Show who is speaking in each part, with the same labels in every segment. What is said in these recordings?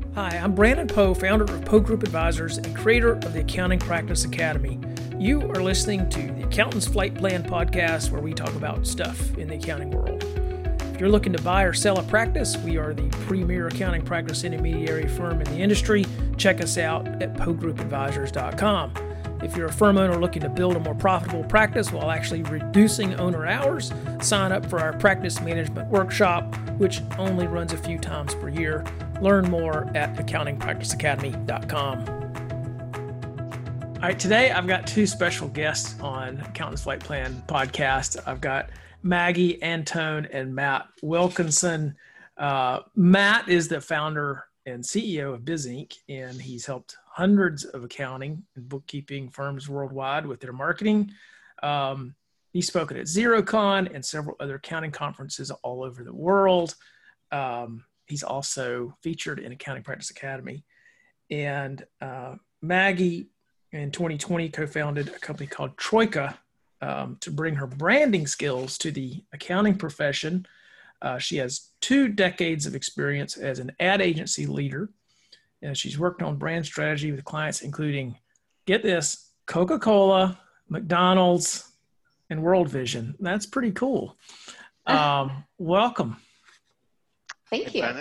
Speaker 1: Hi, I'm Brandon Poe, founder of Poe Group Advisors and creator of the Accounting Practice Academy. You are listening to the Accountant's Flight Plan podcast, where we talk about stuff in the accounting world. If you're looking to buy or sell a practice, we are the premier accounting practice intermediary firm in the industry. Check us out at PoeGroupAdvisors.com. If you're a firm owner looking to build a more profitable practice while actually reducing owner hours, sign up for our practice management workshop, which only runs a few times per year. Learn more at accountingpracticeacademy.com. All right, today I've got two special guests on Accountant's Flight Plan podcast. I've got Maggie Antone and Matt Wilkinson. Matt is the founder and CEO of Biz Inc., and he's helped hundreds of accounting and bookkeeping firms worldwide with their marketing. He's spoken at Xerocon and several other accounting conferences all over the world. He's also featured in Accounting Practice Academy. And Maggie, in 2020, co-founded a company called Troika to bring her branding skills to the accounting profession. She has 2 decades of experience as an ad agency leader, and she's worked on brand strategy with clients including, get this, Coca-Cola, McDonald's, and World Vision. That's pretty cool. Welcome.
Speaker 2: Thank you.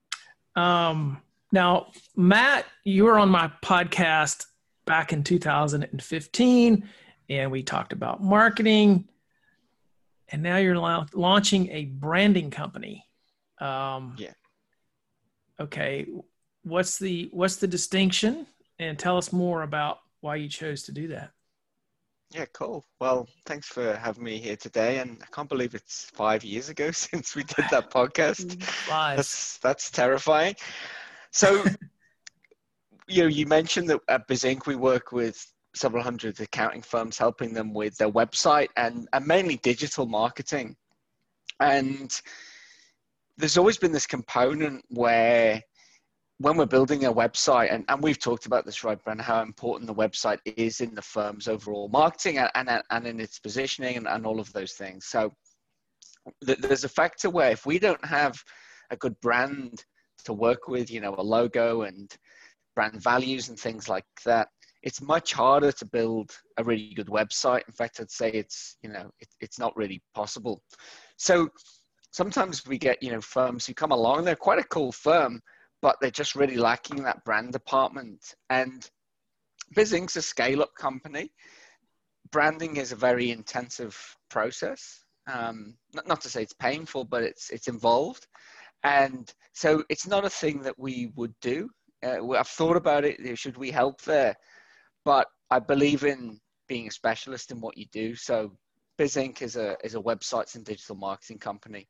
Speaker 1: Now, Matt, you were on my podcast back in 2015, and we talked about marketing, and now you're launching a branding company.
Speaker 2: Yeah.
Speaker 1: Okay. What's the distinction? And tell us more about why you chose to do that.
Speaker 2: Yeah, cool. Well, thanks for having me here today. And I can't believe it's 5 years ago since we did that podcast. That's terrifying. So, you mentioned that at Biz Inc. we work with several hundred accounting firms, helping them with their website and mainly digital marketing. And there's always been this component where when we're building a website, and we've talked about this, right, Brent, how important the website is in the firm's overall marketing and in its positioning and all of those things. So there's a factor where if we don't have a good brand to work with, a logo and brand values and things like that, it's much harder to build a really good website. In fact, I'd say it's not really possible. So sometimes we get, firms who come along, they're quite a cool firm, but they're just really lacking that brand department. And Biz Inc.'s a scale-up company. Branding is a very intensive process. Not to say it's painful, but it's involved. And so it's not a thing that we would do. I've thought about it. Should we help there? But I believe in being a specialist in what you do. So Biz Inc. is a websites and digital marketing company.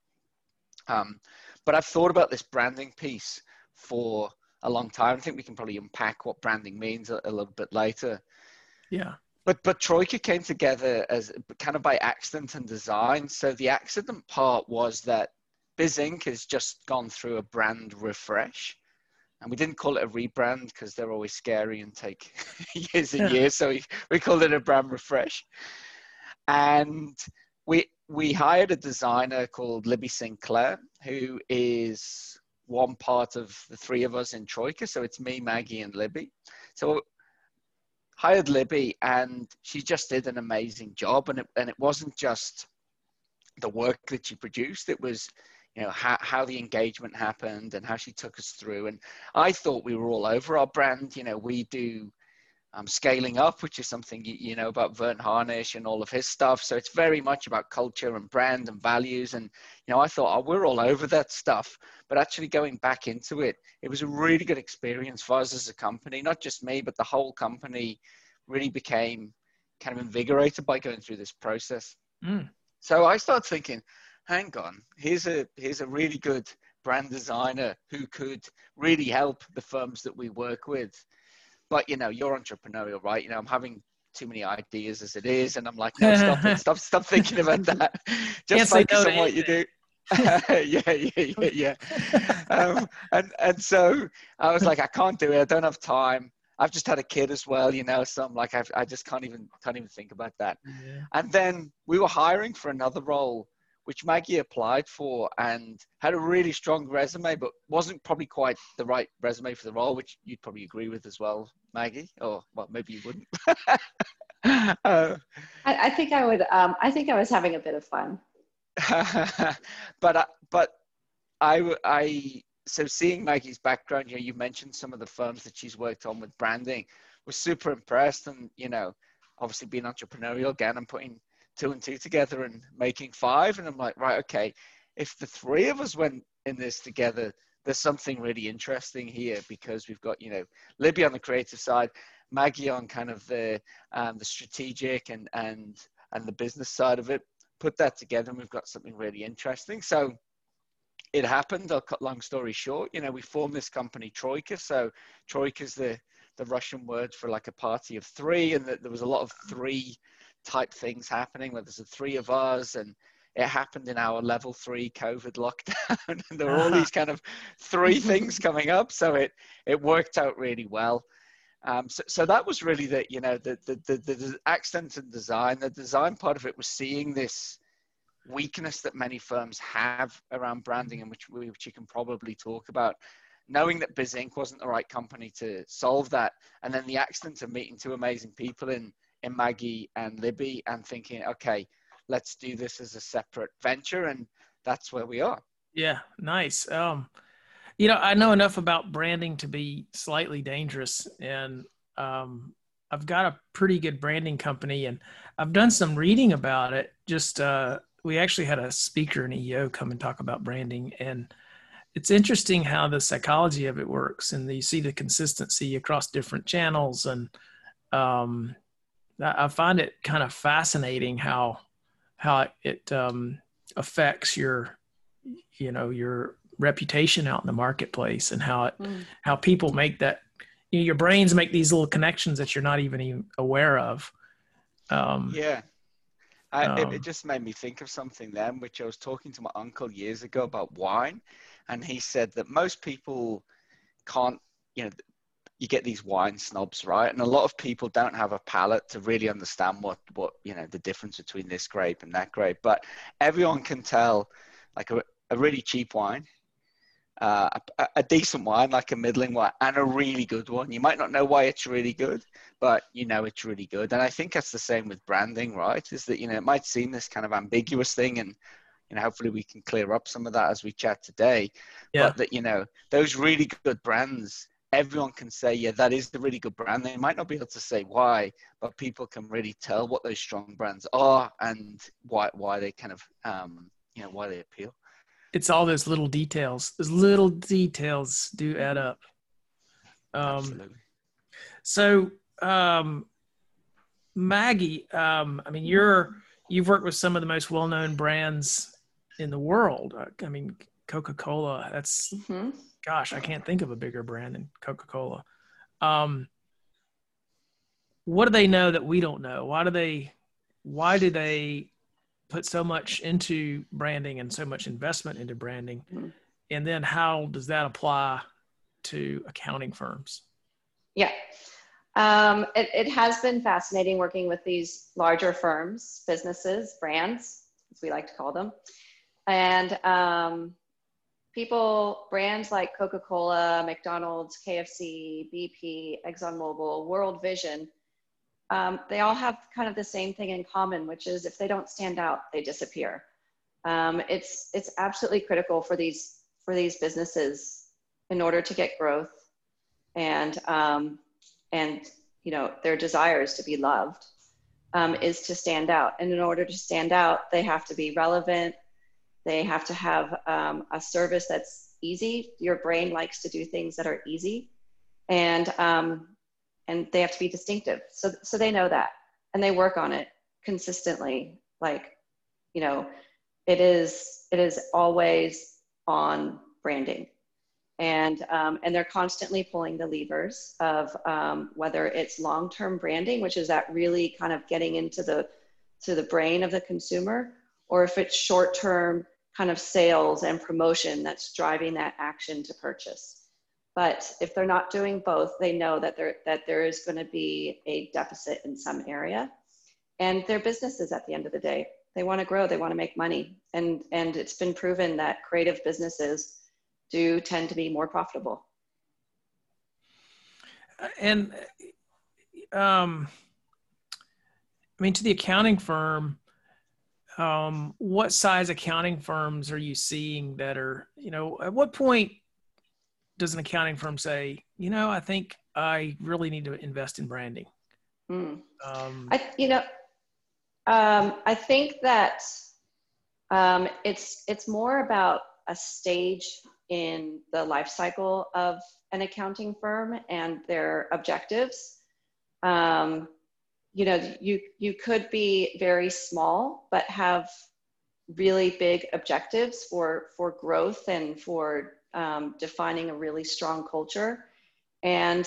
Speaker 2: But I've thought about this branding piece for a long time. I think we can probably unpack what branding means a little bit later.
Speaker 1: Yeah.
Speaker 2: But Troika came together as kind of by accident and design. So the accident part was that Biz Inc. has just gone through a brand refresh. And we didn't call it a rebrand because they're always scary and take years and years. So we called it a brand refresh. And we hired a designer called Libby Sinclair, who is one part of the 3 of us in Troika. So it's me, Maggie, and Libby. So hired Libby, and she just did an amazing job. And it wasn't just the work that she produced. It was, how the engagement happened and how she took us through. And I thought we were all over our brand. We do scaling up, which is something you know about Vern Harnish and all of his stuff. So it's very much about culture and brand and values. And, I thought, we're all over that stuff. But actually going back into it, it was a really good experience for us as a company. Not just me, but the whole company really became kind of invigorated by going through this process. So I started thinking, hang on, here's a really good brand designer who could really help the firms that we work with. But, you're entrepreneurial, right? I'm having too many ideas as it is. And I'm like, no, stop it. Stop thinking about that. Just focus on what you do. Yeah. And so I was like, I can't do it. I don't have time. I've just had a kid as well, so I'm like, I just can't even think about that. Yeah. And then we were hiring for another role, which Maggie applied for and had a really strong resume, but wasn't probably quite the right resume for the role, which you'd probably agree with as well, Maggie, or well, maybe you wouldn't.
Speaker 3: I think I would. I think I was having a bit of fun.
Speaker 2: but so seeing Maggie's background, you mentioned some of the firms that she's worked on with branding, was super impressed, and obviously being entrepreneurial again and putting 2 and 2 together and making 5, and I'm like, right, okay, if the 3 of us went in this together, there's something really interesting here, because we've got Libby on the creative side, Maggie on kind of the strategic and the business side of it. Put that together and we've got something really interesting. So it happened. I'll cut long story short. We formed this company, Troika. So Troika is the Russian word for like a party of 3, and there was a lot of 3 type things happening, where there's the 3 of us, and it happened in our level 3 COVID lockdown. And there were all these kind of 3 things coming up. So it worked out really well. So that was really the accent and design. The design part of it was seeing this weakness that many firms have around branding, and which you can probably talk about, knowing that Biz Inc. wasn't the right company to solve that. And then the accident of meeting 2 amazing people in Maggie and Libby, and thinking, okay, let's do this as a separate venture. And that's where we are.
Speaker 1: Yeah. Nice. I know enough about branding to be slightly dangerous, and I've got a pretty good branding company, and I've done some reading about it. Just we actually had a speaker and EO come and talk about branding, and it's interesting how the psychology of it works, and you see the consistency across different channels, and I find it kind of fascinating how it affects your reputation out in the marketplace, and how people make that, your brains make these little connections that you're not even aware of.
Speaker 2: It just made me think of something then, which I was talking to my uncle years ago about wine, and he said that most people can't, you get these wine snobs, right? And a lot of people don't have a palate to really understand what the difference between this grape and that grape, but everyone can tell like a really cheap wine, a decent wine, like a middling wine, and a really good one. You might not know why it's really good, but it's really good. And I think that's the same with branding, right? Is that, it might seem this kind of ambiguous thing, and, hopefully we can clear up some of that as we chat today. Yeah. But that, those really good brands, everyone can say, yeah, that is the really good brand. They might not be able to say why, but people can really tell what those strong brands are and why they kind of, why they appeal.
Speaker 1: It's all those little details. Those little details do add up.
Speaker 2: Absolutely.
Speaker 1: So, Maggie, you've worked with some of the most well-known brands in the world. Coca-Cola, that's, gosh, I can't think of a bigger brand than Coca-Cola. What do they know that we don't know? Why do they put so much into branding and so much investment into branding? And then how does that apply to accounting firms?
Speaker 3: Yeah. It has been fascinating working with these larger firms, businesses, brands, as we like to call them. And brands like Coca-Cola, McDonald's, KFC, BP, ExxonMobil, World Vision, they all have kind of the same thing in common, which is if they don't stand out, they disappear. It's absolutely critical for these businesses in order to get growth and their desires to be loved, is to stand out. And in order to stand out, they have to be relevant. They have to have a service that's easy. Your brain likes to do things that are easy, and they have to be distinctive. So they know that, and they work on it consistently. It is always on branding, and they're constantly pulling the levers of whether it's long-term branding, which is that really kind of getting into the brain of the consumer, or if it's short-term kind of sales and promotion that's driving that action to purchase. But if they're not doing both, they know that there is going to be a deficit in some area. And they're businesses at the end of the day. They want to grow. They want to make money. And it's been proven that creative businesses do tend to be more profitable.
Speaker 1: And, I mean, to the accounting firm, what size accounting firms are you seeing that are, at what point does an accounting firm say, I think I really need to invest in branding?
Speaker 3: I think that it's more about a stage in the life cycle of an accounting firm and their objectives. You could be very small, but have really big objectives for growth and for defining a really strong culture, and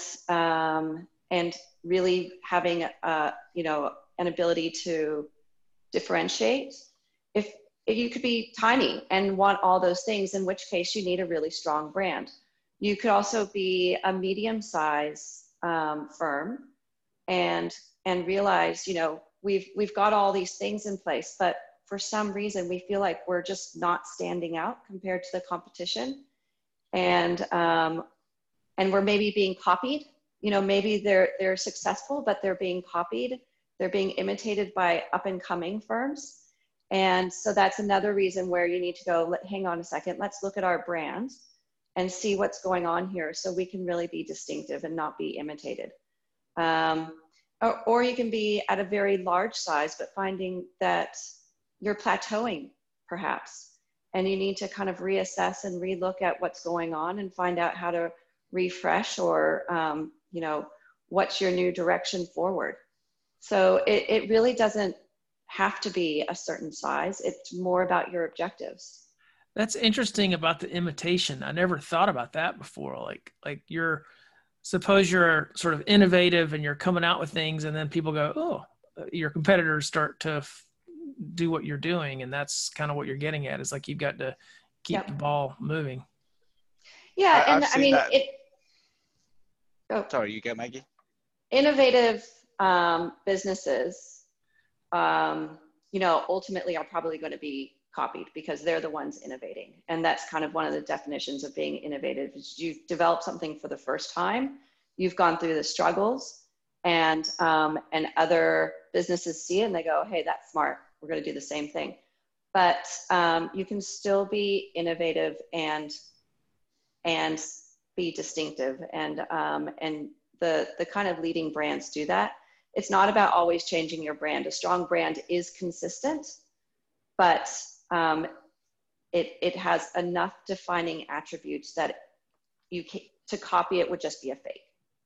Speaker 3: really having an ability to differentiate. If you could be tiny and want all those things, in which case you need a really strong brand. You could also be a medium-sized firm and realize, we've got all these things in place, but for some reason we feel like we're just not standing out compared to the competition, and we're maybe being copied. Maybe they're successful, but they're being copied. They're being imitated by up and coming firms. And so that's another reason where you need to go, hang on a second, let's look at our brand and see what's going on here so we can really be distinctive and not be imitated. Or you can be at a very large size, but finding that you're plateauing perhaps, and you need to kind of reassess and relook at what's going on and find out how to refresh, or, what's your new direction forward. So it really doesn't have to be a certain size. It's more about your objectives.
Speaker 1: That's interesting about the imitation. I never thought about that before. Like suppose you're sort of innovative and you're coming out with things, and then people go, oh, your competitors start to do what you're doing. And that's kind of what you're getting at, is like, you've got to keep the ball moving.
Speaker 3: Yeah. And I mean,
Speaker 2: Sorry, you go, Maggie.
Speaker 3: Innovative businesses, ultimately are probably going to be copied because they're the ones innovating. And that's kind of one of the definitions of being innovative, is you've developed something for the first time, you've gone through the struggles, and other businesses see it and they go, hey, that's smart, we're going to do the same thing. But you can still be innovative and be distinctive, and the kind of leading brands do that. It's not about always changing your brand. A strong brand is consistent, but it has enough defining attributes that to copy it would just be a fake.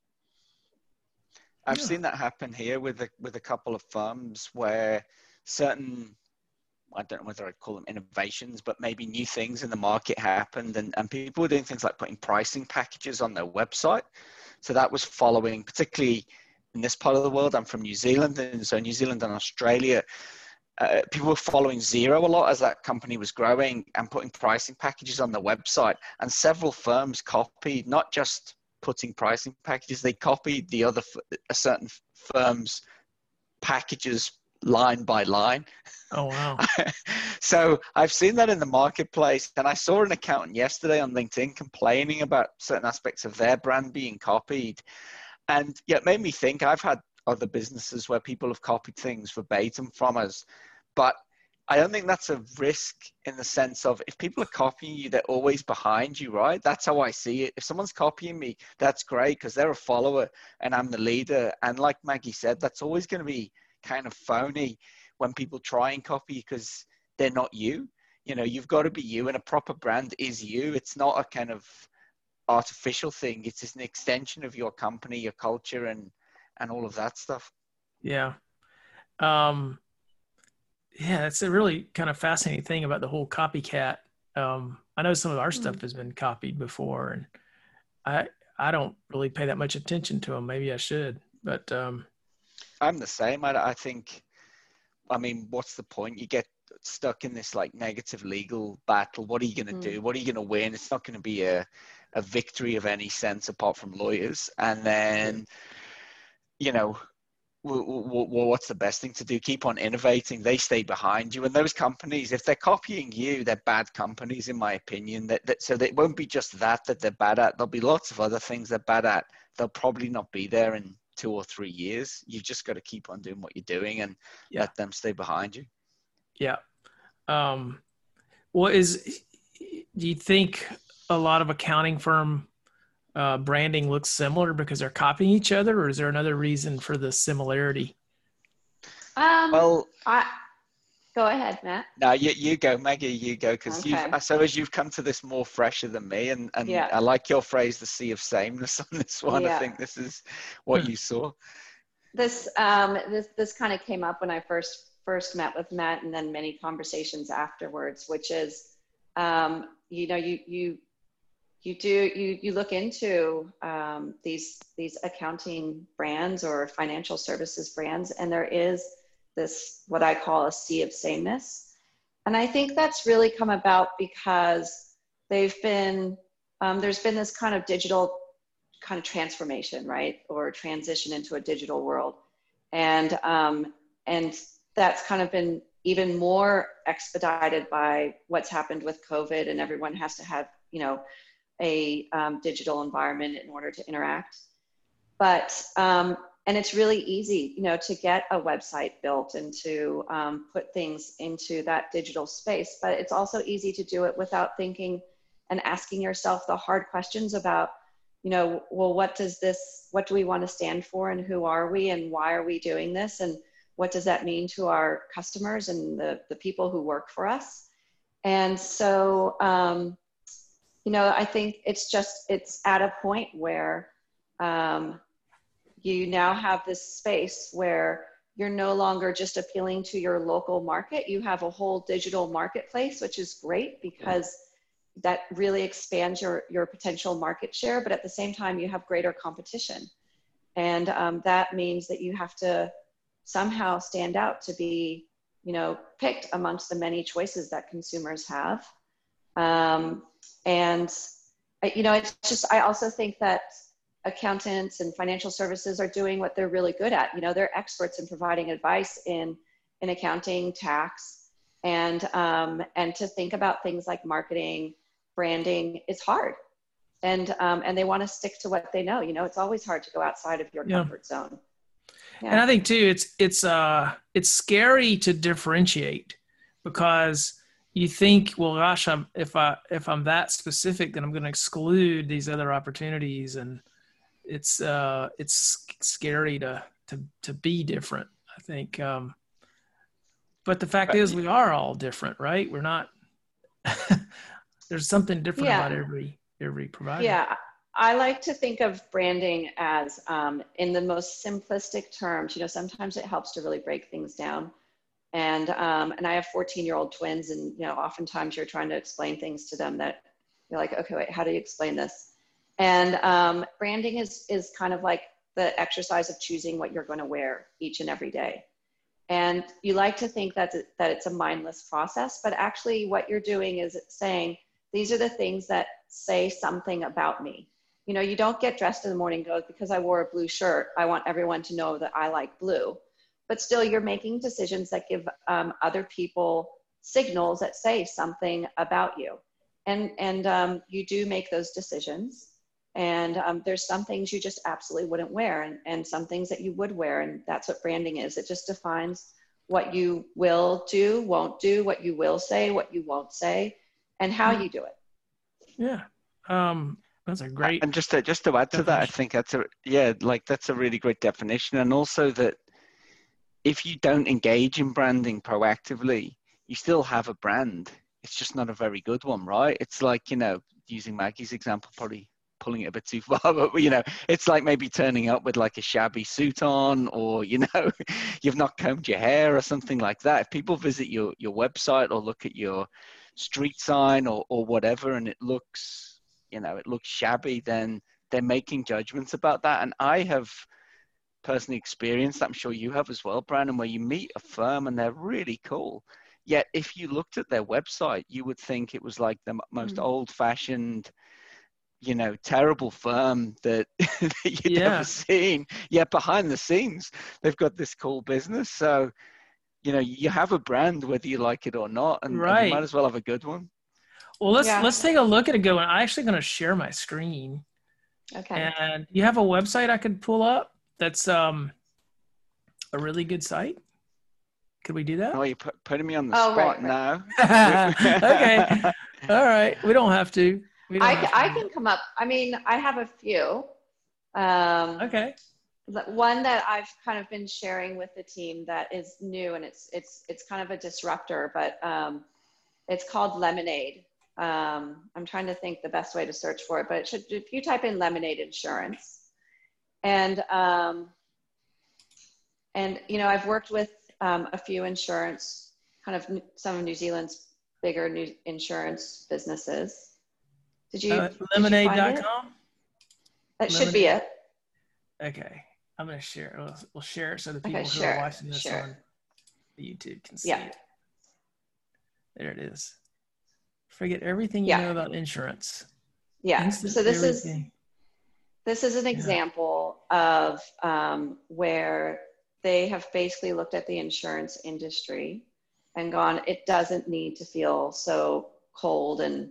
Speaker 2: I've seen that happen here with a couple of firms where certain, I don't know whether I'd call them innovations, but maybe new things in the market happened, and people were doing things like putting pricing packages on their website. So that was following, particularly in this part of the world. I'm from New Zealand, and so New Zealand and Australia, people were following Xero a lot as that company was growing and putting pricing packages on their website. And several firms copied, not just putting pricing packages, they copied a certain firm's packages line by line.
Speaker 1: Oh, wow.
Speaker 2: So I've seen that in the marketplace, and I saw an accountant yesterday on LinkedIn complaining about certain aspects of their brand being copied. And yeah, it made me think. I've had other businesses where people have copied things verbatim from us, but I don't think that's a risk, in the sense of, if people are copying you, they're always behind you, right? That's how I see it. If someone's copying me, that's great because they're a follower and I'm the leader. And like Maggie said, that's always going to be kind of phony when people try and copy, because they're not you. You've got to be you, and a proper brand is you. It's not a kind of artificial thing. It's just an extension of your company, your culture, and all of that stuff.
Speaker 1: Yeah. Yeah, it's a really kind of fascinating thing about the whole copycat. I know some of our stuff has been copied before, and I don't really pay that much attention to them. Maybe I should, but
Speaker 2: I'm the same. I think, what's the point? You get stuck in this like negative legal battle. What are you going to do? What are you going to win? It's not going to be a victory of any sense apart from lawyers. And then, what's the best thing to do? Keep on innovating. They stay behind you. And those companies, if they're copying you, they're bad companies, in my opinion. So it won't be just that they're bad at. There'll be lots of other things they're bad at. They'll probably not be there in 2 or 3 years. You've just got to keep on doing what you're doing and let them stay behind you.
Speaker 1: Yeah. Do you think a lot of accounting firm branding looks similar because they're copying each other, or is there another reason for the similarity?
Speaker 3: Go ahead, Matt.
Speaker 2: No, you go, Maggie, you go, because you've come to this more fresher than me, and I like your phrase, the sea of sameness on this one. Yeah. I think this is what you saw.
Speaker 3: This kind of came up when I first met with Matt, and then many conversations afterwards, which is, you look into these accounting brands or financial services brands, and there is this, what I call a sea of sameness. And I think that's really come about because there's been this kind of digital kind of transformation, right? Or transition into a digital world. And that's kind of been even more expedited by what's happened with COVID, and everyone has to have, a digital environment in order to interact. But, and it's really easy, to get a website built and to put things into that digital space, but it's also easy to do it without thinking and asking yourself the hard questions about, well, what do we want to stand for, and who are we, and why are we doing this? And what does that mean to our customers and the people who work for us? And so, I think it's at a point where you now have this space where you're no longer just appealing to your local market. You have a whole digital marketplace, which is great because that really expands your potential market share. But at the same time, you have greater competition. And that means that you have to somehow stand out to be, picked amongst the many choices that consumers have. It's just, I also think that accountants and financial services are doing what they're really good at. They're experts in providing advice in accounting, tax, and to think about things like marketing, branding. It's hard. And they want to stick to what they know. It's always hard to go outside of your comfort zone. Yeah.
Speaker 1: And I think too, it's scary to differentiate, because you think, well, gosh, if I'm that specific, then I'm going to exclude these other opportunities, and it's scary to be different, I think. But the fact is, we are all different, right? We're not. There's something different about every provider.
Speaker 3: Yeah. I like to think of branding as, in the most simplistic terms, sometimes it helps to really break things down. And I have 14-year-old twins, and, oftentimes you're trying to explain things to them that you're like, okay, wait, how do you explain this? And branding is kind of like the exercise of choosing what you're going to wear each and every day. And you like to think that it's a mindless process, but actually what you're doing is saying, these are the things that say something about me. You don't get dressed in the morning and go, because I wore a blue shirt, I want everyone to know that I like blue. But still, you're making decisions that give other people signals that say something about you. And you do make those decisions. And there's some things you just absolutely wouldn't wear, and some things that you would wear. And that's what branding is. It just defines what you will do, won't do, what you will say, what you won't say, and how you do it.
Speaker 1: Yeah. That's a great.
Speaker 2: And just to add to that, I think that's a really great definition. And also that if you don't engage in branding proactively, you still have a brand. It's just not a very good one, right? It's like, using Maggie's example, probably pulling it a bit too far, but it's like maybe turning up with like a shabby suit on, or, you've not combed your hair or something like that. If people visit your website or look at your street sign or whatever, and it looks shabby, then they're making judgments about that. And I have personally experienced that, I'm sure you have as well, Brandon, where you meet a firm and they're really cool. Yet if you looked at their website, you would think it was like the most old-fashioned terrible firm that, that you'd never seen. Yet behind the scenes, they've got this cool business. So, you have a brand whether you like it or not, and you might as well have a good one.
Speaker 1: Well, let's take a look at it going. I'm actually going to share my screen.
Speaker 3: Okay.
Speaker 1: And you have a website I could pull up that's a really good site? Could we do that?
Speaker 2: Oh, you're putting me on the spot now.
Speaker 1: Okay. All right. We don't have to.
Speaker 3: I can come up. I mean, I have a few.
Speaker 1: Okay.
Speaker 3: One that I've kind of been sharing with the team that is new, and it's kind of a disruptor, but it's called Lemonade. I'm trying to think the best way to search for it, but it should, if you type in Lemonade Insurance, and I've worked with a few insurance, kind of some of New Zealand's bigger new insurance businesses. Did you
Speaker 1: lemonade.com?
Speaker 3: That should be it.
Speaker 1: Okay. I'm going to share it. We'll share it so the people who are watching this on YouTube can see it. There it is. Forget everything you know about insurance.
Speaker 3: Yeah. So this is an example of where they have basically looked at the insurance industry and gone, it doesn't need to feel so cold and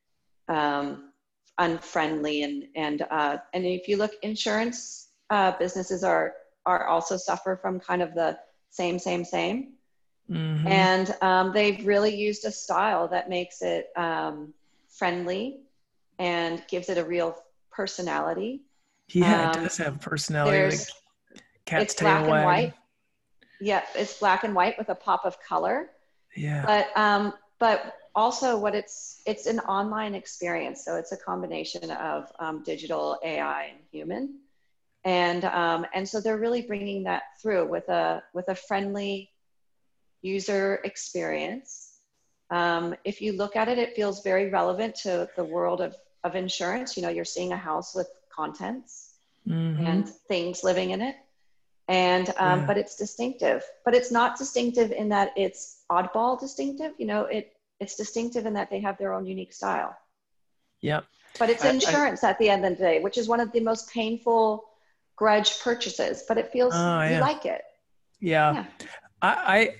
Speaker 3: unfriendly. And if you look, insurance businesses are also suffer from kind of the same. Mm-hmm. And they've really used a style that makes it friendly and gives it a real personality.
Speaker 1: Yeah, it does have personality. Cat's tail
Speaker 3: black and white. Yeah, it's black and white with a pop of color.
Speaker 1: Yeah.
Speaker 3: But also it's an online experience. So it's a combination of digital, AI, and human. And so they're really bringing that through with a friendly user experience. If you look at it, it feels very relevant to the world of insurance. You're seeing a house with contents and things living in it. And, but it's distinctive, but it's not distinctive in that it's oddball distinctive. It's distinctive in that they have their own unique style.
Speaker 1: Yep.
Speaker 3: But it's insurance at the end of the day, which is one of the most painful grudge purchases, but it feels, you like it.
Speaker 1: Yeah. I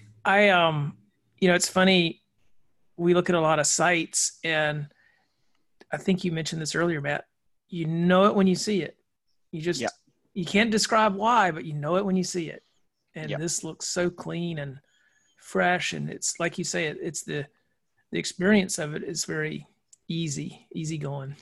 Speaker 1: it's funny. We look at a lot of sites, and I think you mentioned this earlier, Matt, you know it when you see it. You can't describe why, but you know it when you see it. And this looks so clean and fresh. And it's like you say, it's the experience of it is very easy going.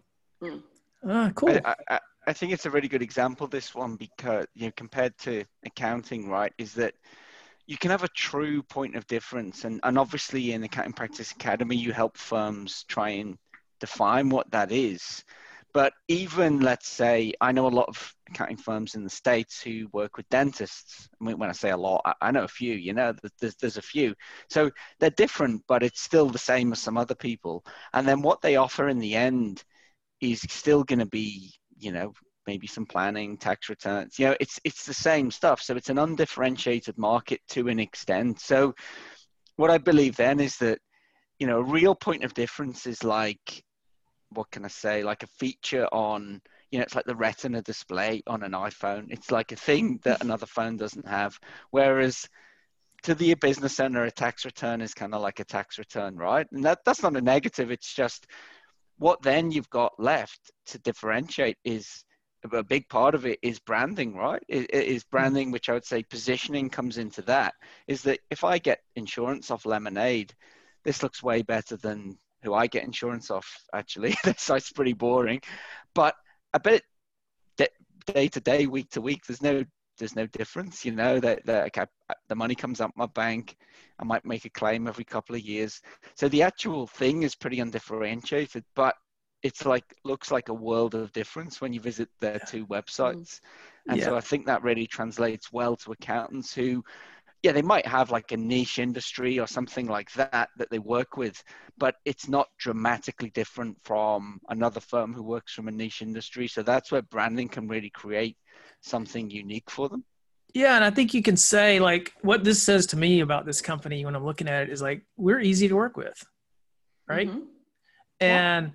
Speaker 1: Cool.
Speaker 2: I think it's a really good example, this one, because, compared to accounting, right, is that you can have a true point of difference. And obviously in Accounting Practice Academy, you help firms try and define what that is. But even, let's say, I know a lot of accounting firms in the States who work with dentists. I mean, when I say a lot, I know a few, there's a few. So they're different, but it's still the same as some other people. And then what they offer in the end is still going to be, maybe some planning, tax returns. It's the same stuff. So it's an undifferentiated market to an extent. So what I believe then is that, a real point of difference is like, what can I say? Like a feature on, it's like the Retina display on an iPhone. It's like a thing that another phone doesn't have. Whereas to the business owner, a tax return is kind of like a tax return, right? And that's not a negative. It's just what then you've got left to differentiate is a big part of it is branding, right? It is branding, which I would say positioning comes into that, is that if I get insurance off Lemonade, this looks way better than who I get insurance off, actually. That site's pretty boring. But I bet day to day, week to week, there's no difference, that the money comes out my bank. I might make a claim every couple of years. So the actual thing is pretty undifferentiated, but it's looks like a world of difference when you visit their two websites. And so I think that really translates well to accountants who, they might have like a niche industry or something like that they work with, but it's not dramatically different from another firm who works from a niche industry. So that's where branding can really create something unique for them.
Speaker 1: Yeah. And I think you can say, like, what this says to me about this company when I'm looking at it is like, we're easy to work with. Right. Mm-hmm. And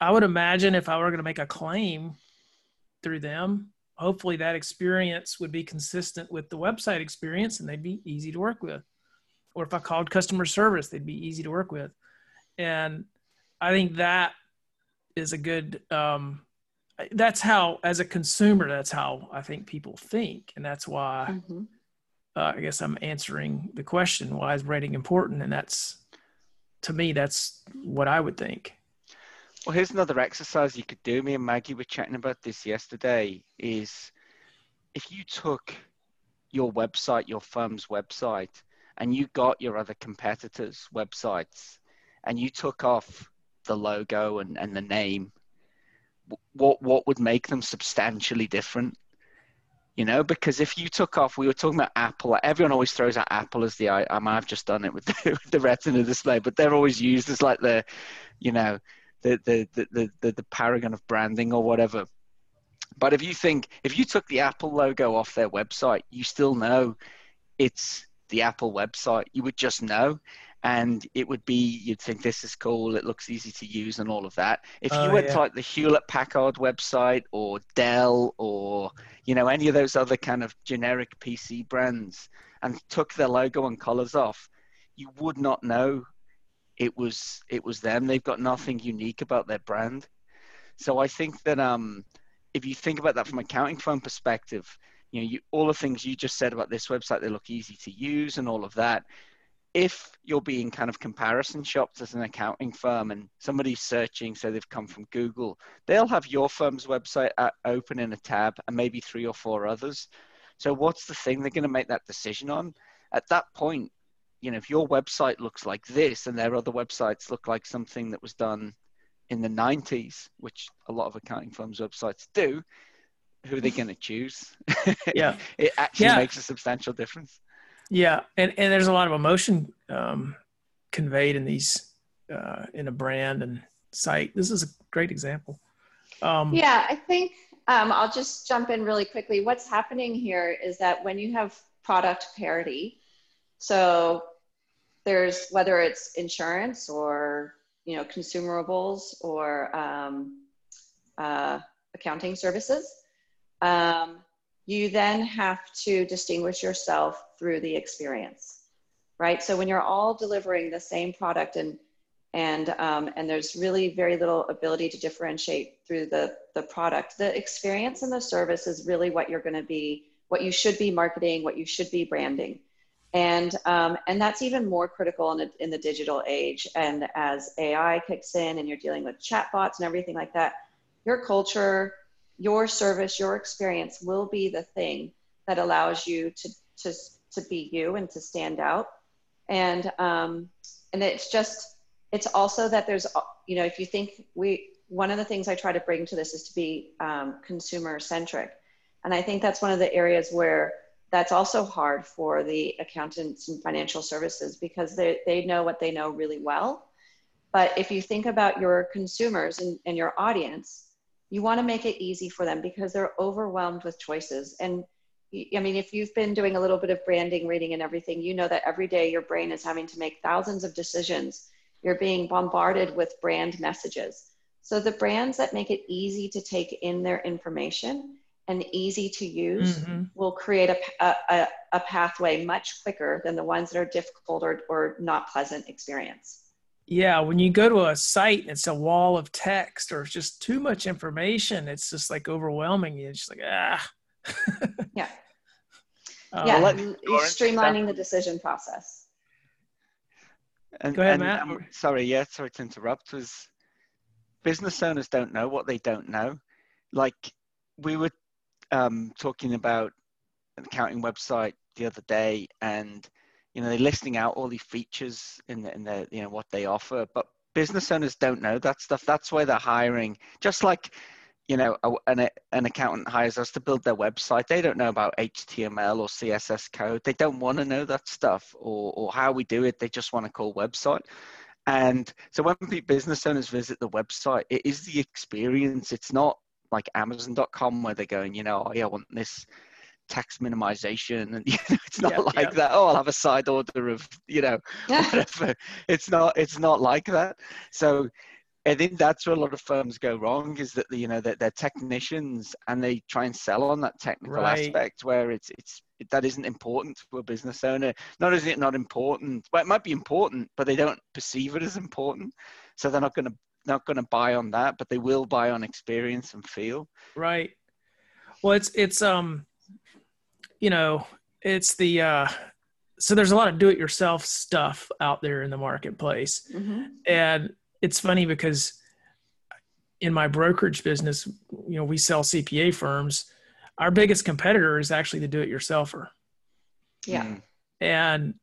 Speaker 1: I would imagine if I were going to make a claim through them, hopefully that experience would be consistent with the website experience and they'd be easy to work with. Or if I called customer service, they'd be easy to work with. And I think that is a good, that's how, as a consumer, that's how I think people think. And that's why I guess I'm answering the question, why is rating important? And that's, to me, that's what I would think.
Speaker 2: Well, here's another exercise you could do. Me and Maggie were chatting about this yesterday, is if you took your website, your firm's website, and you got your other competitors' websites, and you took off the logo and the name, what would make them substantially different? You know, because if you took off, we were talking about Apple. Everyone always throws out Apple as the, I've just done it with the Retina display, but they're always used as like the, you know, the paragon of branding or whatever. But if you took the Apple logo off their website, you still know it's the Apple website. You would just know. And it would be, you'd think this is cool, it looks easy to use and all of that. If you went to like the Hewlett-Packard website or Dell or, you know, any of those other kind of generic PC brands and took their logo and colors off, you would not know it was them. They've got nothing unique about their brand. So I think that if you think about that from an accounting firm perspective, you know, all the things you just said about this website, they look easy to use and all of that. If you're being kind of comparison shopped as an accounting firm and somebody's searching, so they've come from Google, they'll have your firm's website open in a tab and maybe 3 or 4 others. So what's the thing they're going to make that decision on? At that point, you know, if your website looks like this and their other websites look like something that was done in the 90s, which a lot of accounting firms' websites do, who are they going to choose?
Speaker 1: Yeah.
Speaker 2: It actually makes a substantial difference.
Speaker 1: Yeah, and there's a lot of emotion conveyed in these in a brand and site. This is a great example.
Speaker 3: Yeah, I think I'll just jump in really quickly. What's happening here is that when you have product parity, so there's, whether it's insurance or, you know, consumables or accounting services, you then have to distinguish yourself through the experience, right? So when you're all delivering the same product and there's really very little ability to differentiate through the product, the experience and the service is really what you're going to be, what you should be marketing, what you should be branding. And that's even more critical in the digital age. And as AI kicks in and you're dealing with chatbots and everything like that, your culture, your service, your experience will be the thing that allows you to be you and to stand out. And it's also that there's, you know, if you think one of the things I try to bring to this is to be consumer centric. And I think that's one of the areas where that's also hard for the accountants and financial services, because they know what they know really well. But if you think about your consumers and your audience, you want to make it easy for them because they're overwhelmed with choices. And I mean, if you've been doing a little bit of branding, reading and everything, you know that every day your brain is having to make thousands of decisions. You're being bombarded with brand messages. So the brands that make it easy to take in their information and easy to use will create a pathway much quicker than the ones that are difficult or not pleasant experience.
Speaker 1: Yeah, when you go to a site and it's a wall of text or it's just too much information, it's just like overwhelming you. It's just like,
Speaker 3: Yeah. Yeah, you're streamlining the decision process.
Speaker 2: And,
Speaker 1: go ahead, Matt.
Speaker 2: Sorry to interrupt. Business owners don't know what they don't know. Like we were talking about an accounting website the other day, and you know, they're listing out all these features in the you know, what they offer, but business owners don't know that stuff. That's why they're hiring. Just like, you know, an accountant hires us to build their website. They don't know about HTML or CSS code. They don't want to know that stuff or how we do it. They just want to call website. And so when business owners visit the website, it is the experience. It's not like Amazon.com where they're going, you know, oh, yeah, I want this tax minimization, and you know, it's not like that. Oh, I'll have a side order of, you know, whatever. It's not like that. So I think that's where a lot of firms go wrong, is that that they're technicians and they try and sell on that technical aspect where that isn't important to a business owner. Not is it not important, but it might be important, but they don't perceive it as important, so they're not going to buy on that, but they will buy on experience and feel.
Speaker 1: Right. Well, it's it's the so there's a lot of do-it-yourself stuff out there in the marketplace, and it's funny because in my brokerage business, we sell CPA firms. Our biggest competitor is actually the do-it-yourselfer.
Speaker 3: Yeah.
Speaker 1: And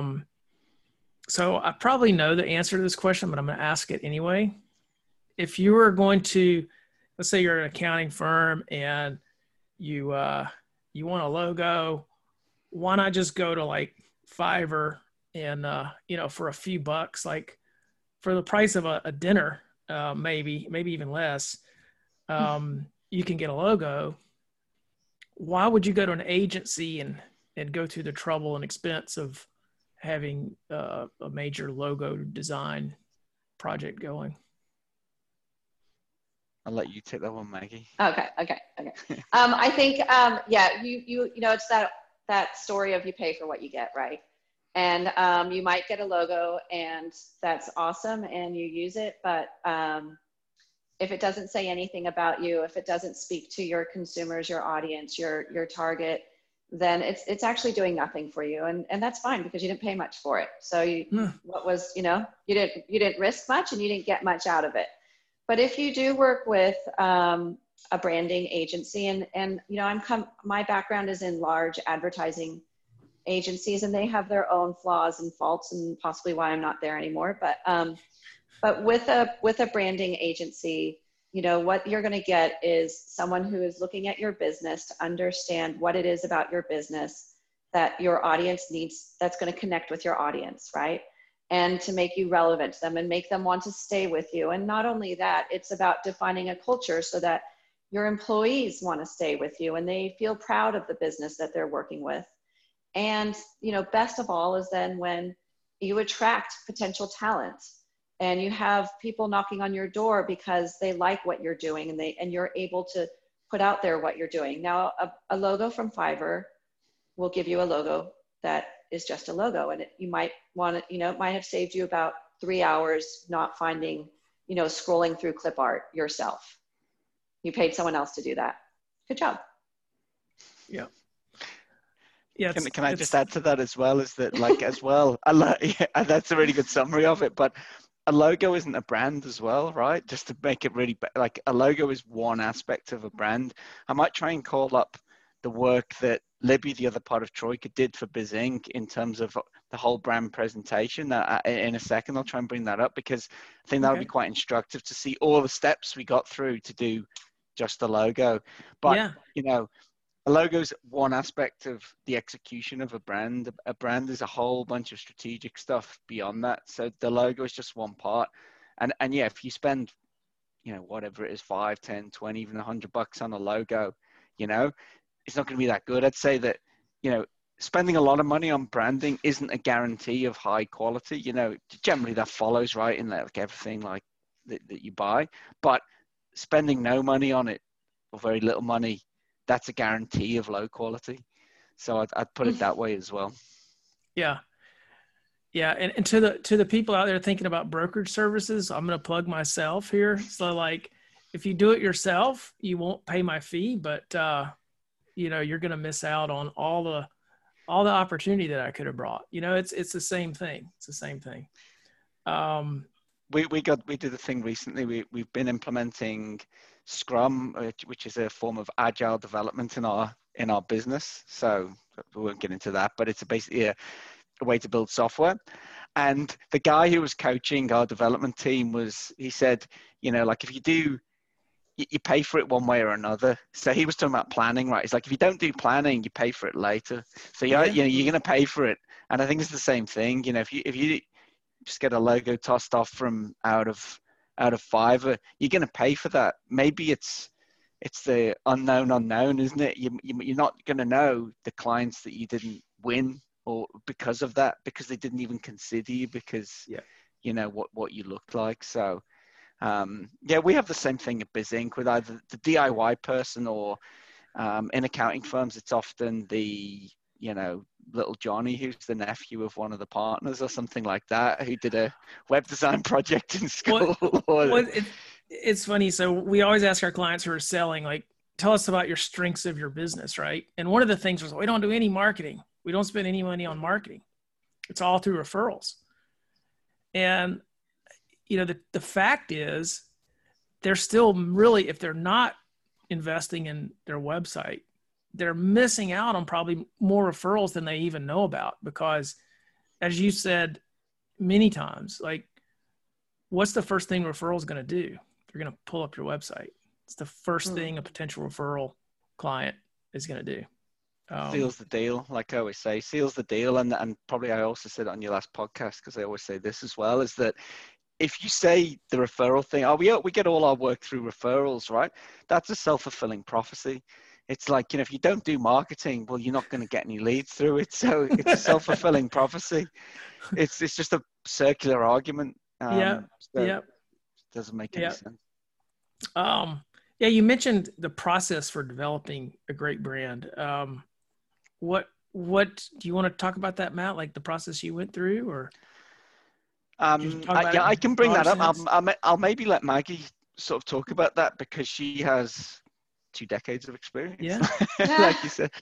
Speaker 1: so I probably know the answer to this question, but I'm going to ask it anyway. If you were going to, let's say you're an accounting firm and you want a logo, why not just go to like Fiverr and, for a few bucks, like for the price of a dinner, maybe even less, you can get a logo. Why would you go to an agency and go through the trouble and expense of having a major logo design project going?
Speaker 2: I'll let you take that one, Maggie.
Speaker 3: Okay. I think, it's that story of you pay for what you get, right? And you might get a logo and that's awesome and you use it, but if it doesn't say anything about you, if it doesn't speak to your consumers, your audience, your target, then it's actually doing nothing for you. And that's fine because you didn't pay much for it. So you didn't risk much and you didn't get much out of it. But if you do work with a branding agency and my background is in large advertising agencies and they have their own flaws and faults and possibly why I'm not there anymore. But with a branding agency, what you're going to get is someone who is looking at your business to understand what it is about your business that your audience needs, that's going to connect with your audience, right? And to make you relevant to them and make them want to stay with you. And not only that, it's about defining a culture so that your employees want to stay with you and they feel proud of the business that they're working with. And, best of all is then when you attract potential talent and you have people knocking on your door because they like what you're doing and you're able to put out there what you're doing. Now, a logo from Fiverr will give you a logo that is just a logo, and you might want to, it might have saved you about 3 hours not finding, scrolling through clip art yourself. You paid someone else to do that. Good job.
Speaker 1: Yeah.
Speaker 2: Yeah. Can I just add to that as well? Is that that's a really good summary of it. But a logo isn't a brand as well, right? Just to make it really like a logo is one aspect of a brand. I might try and call up the work that Libby, the other part of Troika, did for Biz Inc. in terms of the whole brand presentation. In a second, I'll try and bring that up because I think that'll be quite instructive to see all the steps we got through to do just a logo. But, a logo is one aspect of the execution of a brand. A brand is a whole bunch of strategic stuff beyond that. So the logo is just one part. And if you spend, whatever it is, 5, 10, 20, even $100 on a logo, it's not going to be that good. I'd say that, spending a lot of money on branding isn't a guarantee of high quality. Generally that follows, right, in like everything like that you buy. But spending no money on it or very little money, that's a guarantee of low quality. So I'd put it that way as well.
Speaker 1: Yeah. Yeah. And to the people out there thinking about brokerage services, I'm going to plug myself here. So like, if you do it yourself, you won't pay my fee, but, you're going to miss out on all the opportunity that I could have brought. It's the same thing. It's the same thing.
Speaker 2: We did a thing recently. We've been implementing Scrum, which is a form of agile development in our business. So we won't get into that, but it's basically a way to build software. And the guy who was coaching our development team he said, if you do, you pay for it one way or another. So he was talking about planning, right? It's like, if you don't do planning, you pay for it later. So you're going to pay for it. And I think it's the same thing. If you just get a logo tossed off from out of Fiverr, you're going to pay for that. Maybe it's the unknown, isn't it? You're not going to know the clients that you didn't win or because of that, because they didn't even consider you because what you looked like. So Yeah, we have the same thing at BizInc with either the DIY person or in accounting firms, it's often the, little Johnny who's the nephew of one of the partners or something like that, who did a web design project in school.
Speaker 1: It's funny. So we always ask our clients who are selling, like, tell us about your strengths of your business, right? And one of the things was, we don't do any marketing. We don't spend any money on marketing. It's all through referrals. And, the fact is, they're still really, if they're not investing in their website, they're missing out on probably more referrals than they even know about, because as you said many times, like, what's the first thing referral is going to do? They're going to pull up your website. It's the first thing a potential referral client is going to do.
Speaker 2: Seals the deal, like I always say, seals the deal. And probably I also said it on your last podcast, because I always say this as well, is that if you say the referral thing, we get all our work through referrals, right? That's a self-fulfilling prophecy. It's like, if you don't do marketing, well, you're not going to get any leads through it. So it's a self-fulfilling prophecy. It's just a circular argument. It doesn't make any sense.
Speaker 1: Yeah, you mentioned the process for developing a great brand. What do you want to talk about that, Matt? Like the process you went through, or?
Speaker 2: I can bring that up. I'll maybe let Maggie sort of talk about that, because she has 2 decades of experience.
Speaker 1: Yeah.
Speaker 2: Like you said.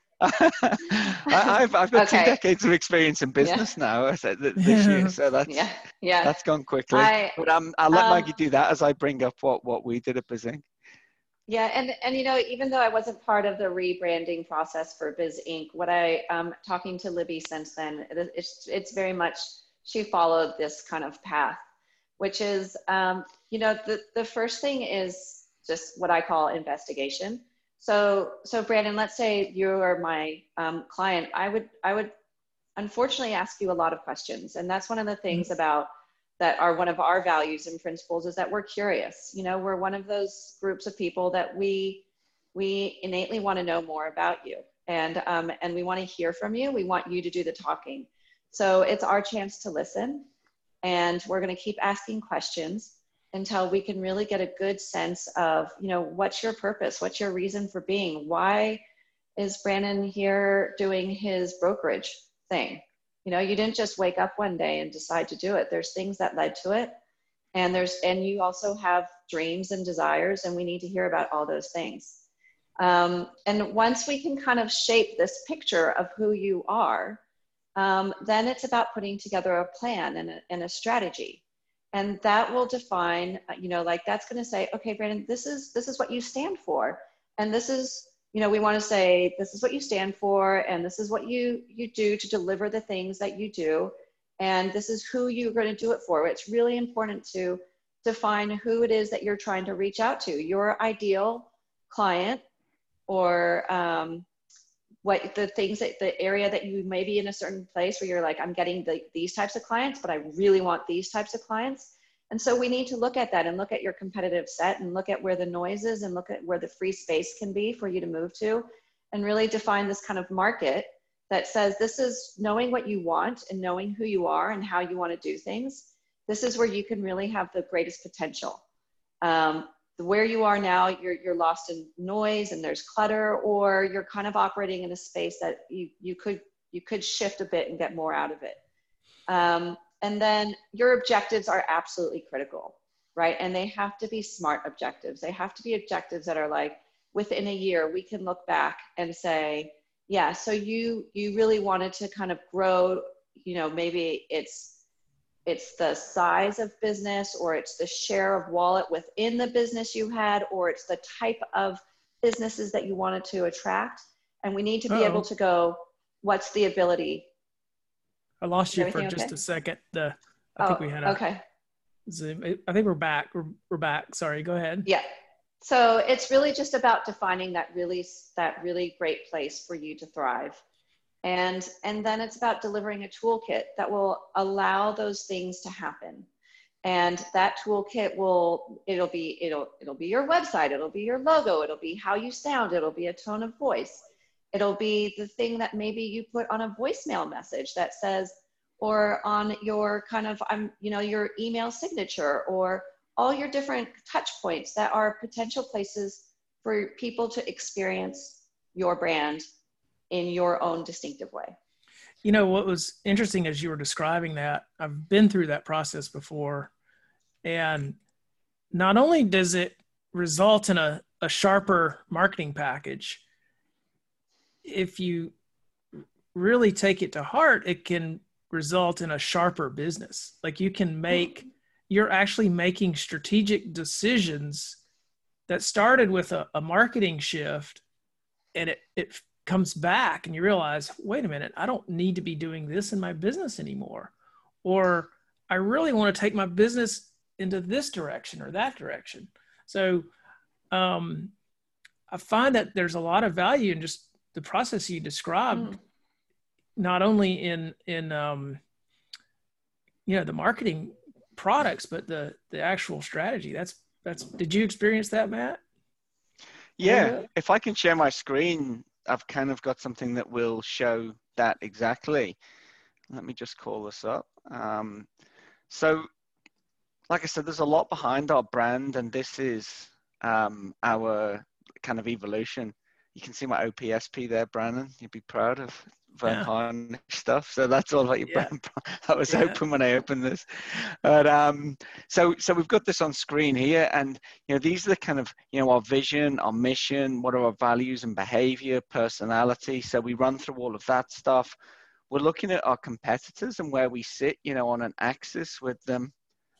Speaker 2: I've got 2 decades of experience in business now this year, so that's gone quickly. But I'll let Maggie do that as I bring up what we did at BizInc.
Speaker 3: Yeah, and even though I wasn't part of the rebranding process for BizInc, what I talking to Libby since then, it's very much, she followed this kind of path, which is the first thing is just what I call investigation. So Brandon, let's say you are my client. I would unfortunately ask you a lot of questions, and that's one of the things about that are one of our values and principles, is that we're curious. We're one of those groups of people that we innately want to know more about you, and we want to hear from you. We want you to do the talking. So it's our chance to listen, and we're going to keep asking questions until we can really get a good sense of, what's your purpose? What's your reason for being? Why is Brandon here doing his brokerage thing? You didn't just wake up one day and decide to do it. There's things that led to it. And you also have dreams and desires, and we need to hear about all those things. And once we can kind of shape this picture of who you are, then it's about putting together a plan and a strategy. And that will define, that's going to say, okay, Brandon, this is what you stand for. And this is, we want to say, this is what you stand for, and this is what you do to deliver the things that you do. And this is who you're going to do it for. It's really important to define who it is that you're trying to reach out to, your ideal client, or what the things that the area that you may be in a certain place where you're like, I'm getting these types of clients, but I really want these types of clients. And so we need to look at that and look at your competitive set and look at where the noise is and look at where the free space can be for you to move to, and really define this kind of market that says, this is knowing what you want and knowing who you are and how you want to do things. This is where you can really have the greatest potential. Where you are now, you're lost in noise and there's clutter, or you're kind of operating in a space that you could shift a bit and get more out of it. And then your objectives are absolutely critical, right? And they have to be smart objectives. They have to be objectives that are like, within a year, we can look back and say, yeah, so you really wanted to kind of grow, maybe it's the size of business, or it's the share of wallet within the business you had, or it's the type of businesses that you wanted to attract. And we need to be able to go, what's the ability?
Speaker 1: I lost you for just a second. I think we had Zoom. I think we're back. We're back. Sorry, go ahead.
Speaker 3: Yeah. So it's really just about defining that really great place for you to thrive. And then it's about delivering a toolkit that will allow those things to happen. And that toolkit it'll be your website, it'll be your logo, it'll be how you sound, it'll be a tone of voice. It'll be the thing that maybe you put on a voicemail message that says, or on your kind of, your email signature, or all your different touch points that are potential places for people to experience your brand in your own distinctive way.
Speaker 1: You know, what was interesting as you were describing that, I've been through that process before. And not only does it result in a sharper marketing package, if you really take it to heart, it can result in a sharper business. Like you're actually making strategic decisions that started with a marketing shift, and it comes back and you realize, wait a minute, I don't need to be doing this in my business anymore. Or I really want to take my business into this direction or that direction. So I find that there's a lot of value in just the process you described, not only in the marketing products, but the actual strategy. That's, did you experience that, Matt?
Speaker 2: Yeah. If I can share my screen, I've kind of got something that will show that exactly. Let me just call this up. So like I said, there's a lot behind our brand, and this is our kind of evolution. You can see my OPSP there, Brandon. You'd be proud of Verne Harnish stuff. So that's all about your brand. I was hoping when I opened this. But so we've got this on screen here, and these are the kind of our vision, our mission, what are our values and behavior, personality. So we run through all of that stuff. We're looking at our competitors and where we sit, on an axis with them.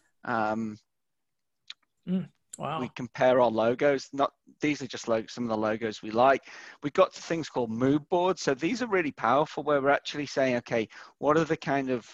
Speaker 1: Wow.
Speaker 2: We compare our logos. These are just some of the logos we like. We got to things called mood boards. So these are really powerful, where we're actually saying, okay, what are the kind of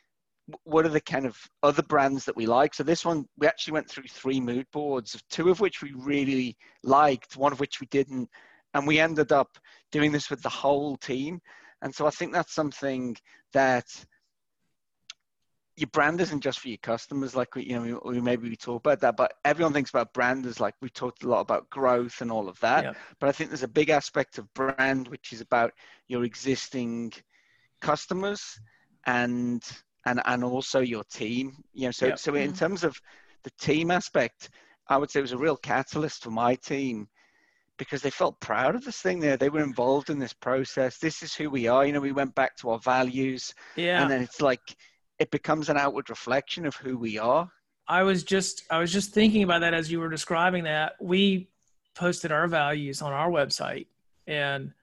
Speaker 2: other brands that we like? So this one, we actually went through 3 mood boards, 2 of which we really liked, 1 of which we didn't. And we ended up doing this with the whole team. And so I think that's something that your brand isn't just for your customers, like we talk about that, but everyone thinks about brand as, like, we talked a lot about growth and all of that. Yeah. But I think there's a big aspect of brand which is about your existing customers and also your team. So in terms of the team aspect, I would say it was a real catalyst for my team, because they felt proud of this thing there. They were involved in this process. This is who we are. We went back to our values, and then it's like, it becomes an outward reflection of who we are.
Speaker 1: I was just thinking about that as you were describing that. We posted our values on our website, and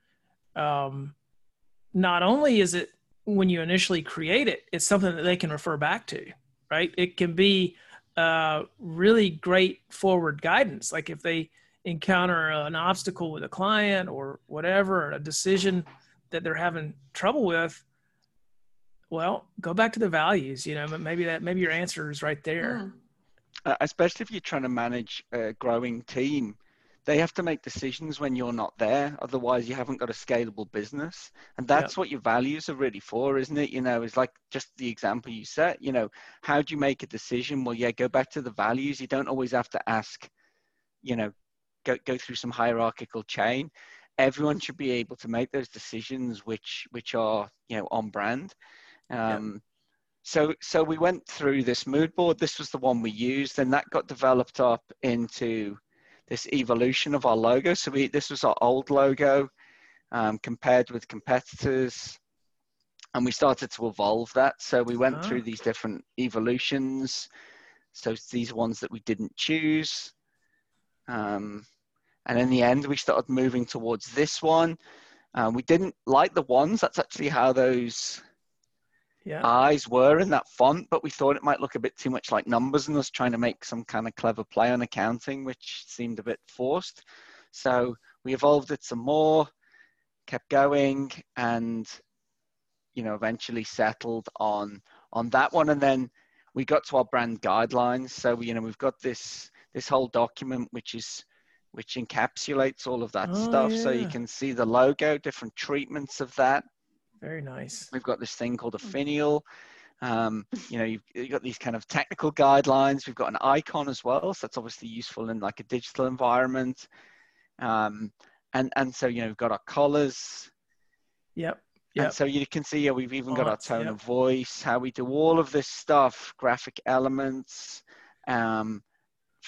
Speaker 1: not only is it, when you initially create it, it's something that they can refer back to, right? It can be really great forward guidance. Like if they encounter an obstacle with a client or whatever, or a decision that they're having trouble with, well, go back to the values, maybe your answer is right there.
Speaker 2: Especially if you're trying to manage a growing team, they have to make decisions when you're not there. Otherwise, you haven't got a scalable business. And that's what your values are really for, isn't it? It's like just the example you set, how do you make a decision? Well, go back to the values. You don't always have to ask, go through some hierarchical chain. Everyone should be able to make those decisions which are, on brand. So we went through this mood board. This was the one we used, and that got developed up into this evolution of our logo. So this was our old logo, compared with competitors, and we started to evolve that. So we went through these different evolutions. So these ones that we didn't choose, and in the end, we started moving towards this one. We didn't like the ones. That's actually how those eyes were in that font, but we thought it might look a bit too much like numbers and us trying to make some kind of clever play on accounting, which seemed a bit forced. So we evolved it some more, kept going, and eventually settled on that one. And then we got to our brand guidelines. So we've got this whole document which encapsulates all of that stuff. So you can see the logo, different treatments of that.
Speaker 1: Very nice.
Speaker 2: We've got this thing called a finial. You've got these kind of technical guidelines. We've got an icon as well. So that's obviously useful in like a digital environment. And so, we've got our colors.
Speaker 1: Yep.
Speaker 2: And so you can see, we've even got our tone of voice, how we do all of this stuff, graphic elements. And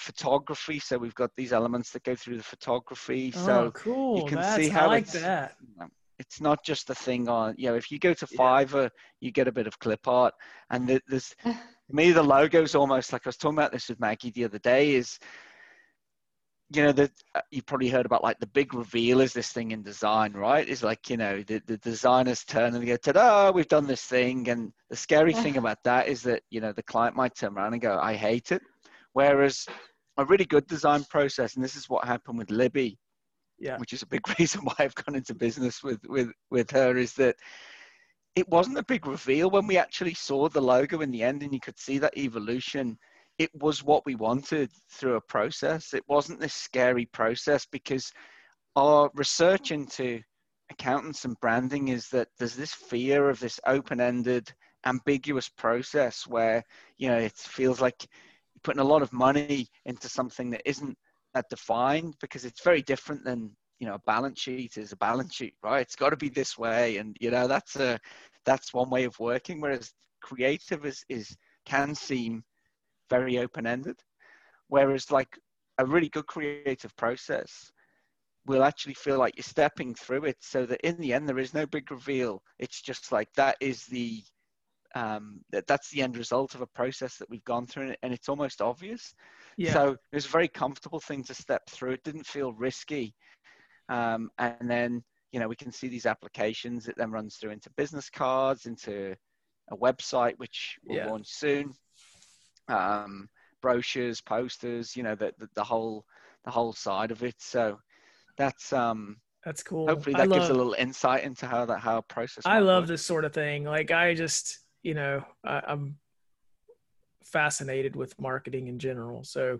Speaker 2: photography. So we've got these elements that go through the photography.
Speaker 1: Oh,
Speaker 2: so
Speaker 1: cool.
Speaker 2: you can see how
Speaker 1: I like that.
Speaker 2: It's not just a thing on, if you go to Fiverr, you get a bit of clip art. And there's, to me, the logo is almost like, I was talking about this with Maggie the other day, is, that you probably heard about, like, the big reveal is this thing in design, right? It's like, the designers turn and they go, ta-da, we've done this thing. And the scary thing about that is that, the client might turn around and go, I hate it. Whereas a really good design process, and this is what happened with Libby, which is a big reason why I've gone into business with her, is that it wasn't a big reveal when we actually saw the logo in the end and you could see that evolution. It was what we wanted through a process. It wasn't this scary process, because our research into accountants and branding is that there's this fear of this open-ended, ambiguous process where, it feels like you're putting a lot of money into something that isn't that defined, because it's very different than, a balance sheet is a balance sheet, right? It's got to be this way. And, that's one way of working. Whereas creative can seem very open-ended. Whereas, like, a really good creative process will actually feel like you're stepping through it, so that in the end, there is no big reveal. It's just like, that is that's the end result of a process that we've gone through, and it's almost obvious. So it was a very comfortable thing to step through. It didn't feel risky. And then, we can see these applications. It then runs through into business cards, into a website, which will launch soon. Brochures, posters, the whole side of it. So that's
Speaker 1: cool.
Speaker 2: Hopefully that gives a little insight into how a process.
Speaker 1: I love this sort of thing. Like, I just, I'm fascinated with marketing in general. So,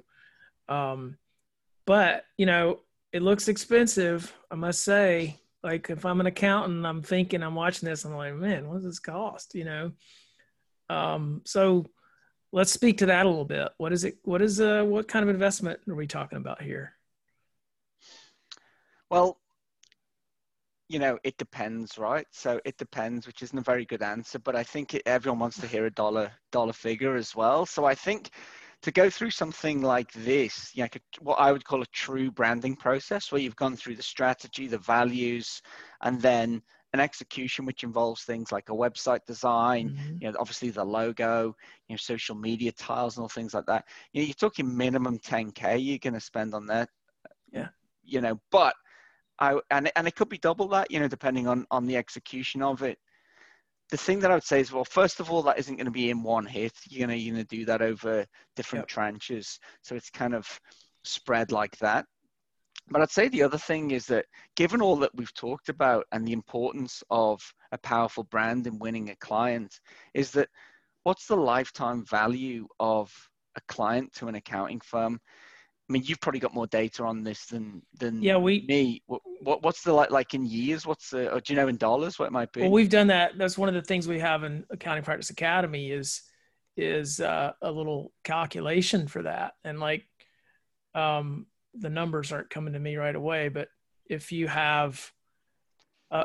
Speaker 1: but it looks expensive, I must say. Like, if I'm an accountant, I'm watching this, I'm like, man, what does this cost? So let's speak to that a little bit. What is it? What kind of investment are we talking about here?
Speaker 2: Well, it depends, right? So it depends, which isn't a very good answer, but I think everyone wants to hear a dollar figure as well. So I think to go through something like this, what I would call a true branding process, where you've gone through the strategy, the values, and then an execution, which involves things like a website design, obviously the logo, social media tiles and all things like that. You're talking minimum 10K you're going to spend on that. But and it could be double that, depending on the execution of it. The thing that I would say is, well, first of all, that isn't going to be in one hit. You're going to do that over different tranches. So it's kind of spread like that. But I'd say the other thing is that, given all that we've talked about and the importance of a powerful brand in winning a client, is that what's the lifetime value of a client to an accounting firm? I mean, you've probably got more data on this than me. What's the like in years? Or do you know in dollars what it might be?
Speaker 1: Well, we've done that. That's one of the things we have in Accounting Practice Academy is a little calculation for that. And like, the numbers aren't coming to me right away, but if you have, a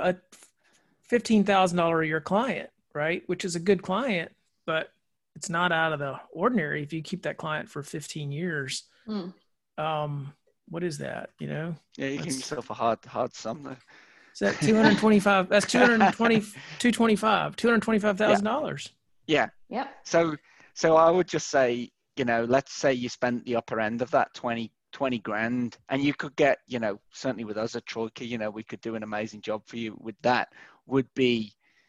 Speaker 1: $15,000 a year client, right, which is a good client, but it's not out of the ordinary if you keep that client for 15 years. What is that?
Speaker 2: Yeah, you give yourself a hard sum there.
Speaker 1: Is that 225? That's $225,000.
Speaker 2: Yeah. So I would just say, let's say you spent the upper end of that 20 grand, and you could get, certainly with us at Troika, we could do an amazing job for you with that. Would be,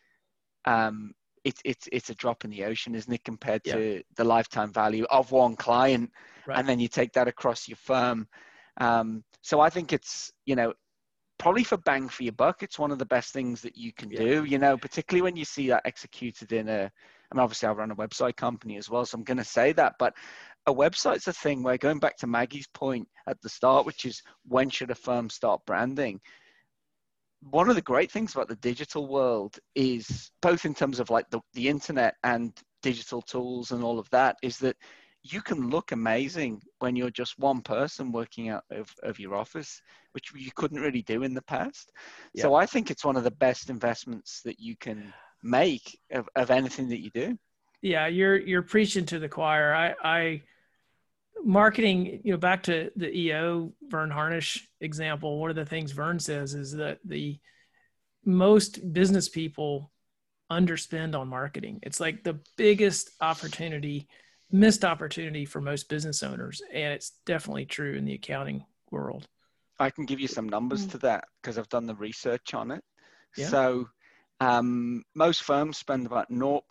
Speaker 2: it's a drop in the ocean, isn't it, compared to the lifetime value of one client, and then you take that across your firm. So I think it's, probably for bang for your buck, it's one of the best things that you can do, particularly when you see that executed obviously I run a website company as well, so I'm going to say that, but a website's a thing where, going back to Maggie's point at the start, which is, when should a firm start branding? One of the great things about the digital world is, both in terms of like the internet and digital tools and all of that, is that you can look amazing when you're just one person working out of your office, which you couldn't really do in the past. So I think it's one of the best investments that you can make of anything that you do.
Speaker 1: Yeah, you're preaching to the choir. marketing, back to the EO Vern Harnish example, one of the things Vern says is that the most business people underspend on marketing. It's like the biggest missed opportunity for most business owners. And it's definitely true in the accounting world.
Speaker 2: I can give you some numbers to that because I've done the research on it.
Speaker 1: Yeah.
Speaker 2: So most firms spend about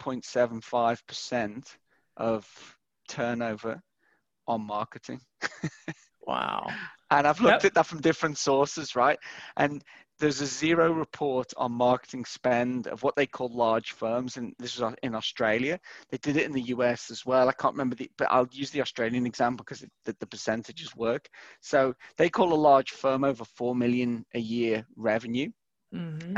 Speaker 2: 0.75% of turnover on marketing.
Speaker 1: Wow.
Speaker 2: And I've looked at that from different sources, right? And there's a zero report on marketing spend of what they call large firms. And this is in Australia. They did it in the US as well. I can't remember but I'll use the Australian example because the percentages work. So they call a large firm over 4 million a year revenue.
Speaker 1: Mm-hmm.